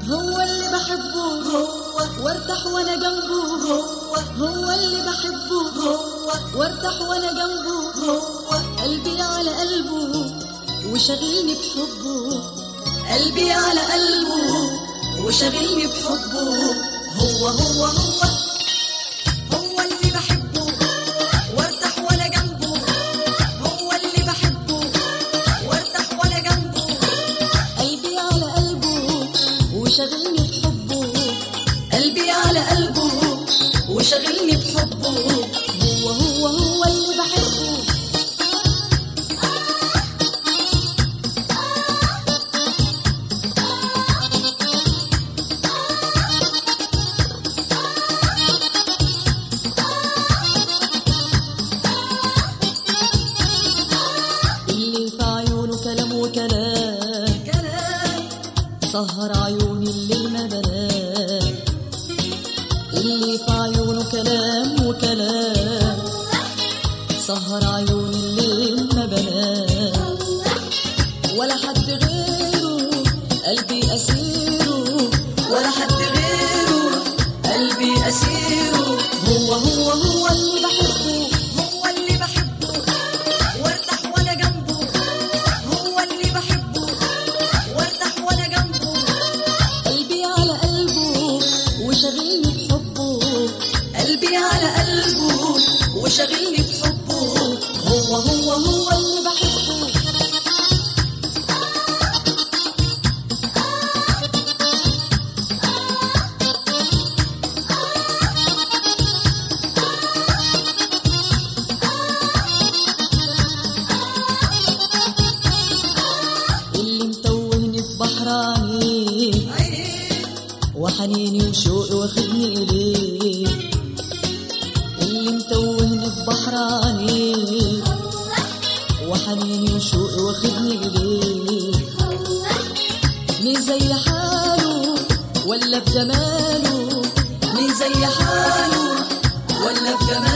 هو اللي بحبه وارتاح وانا جنبه، هو اللي بحبه وارتاح وانا جنبه، قلبي على قلبه وشغلني بحبه، قلبي على قلبه وشغلني بحبه. هو اللي بحبه وارتاح وانا جنبه، هو اللي بحبه وارتاح وانا جنبه، قلبي على قلبه وشغلني بحبه، قلبي على قلبه وشغلني بحبه. هو اللي بحبه. سهر عيوني الليل ما بنام، اللي في عيونه كلام وكلام، سهر عيوني الليل ما بنام، ولا حد غيره قلبي أسيره، ولا حد غيره قلبي أسيره. هو اللي بحبه، هو اللي بحبه وارتاح وانا جنبه، هو اللي بحبه وارتاح وانا جنبه، قلبي على قلبه وشغلني بحبه، قلبي على قلبه وشغلني بحبه. هو اللي بحبه. وحنيني وشوقي واخدني إليه، اللي متوهني في بحر عينيه، وحنيني وشوقي واخدني إليه، مين زي حاله ولا في جماله، مين زي حاله ولا في جماله.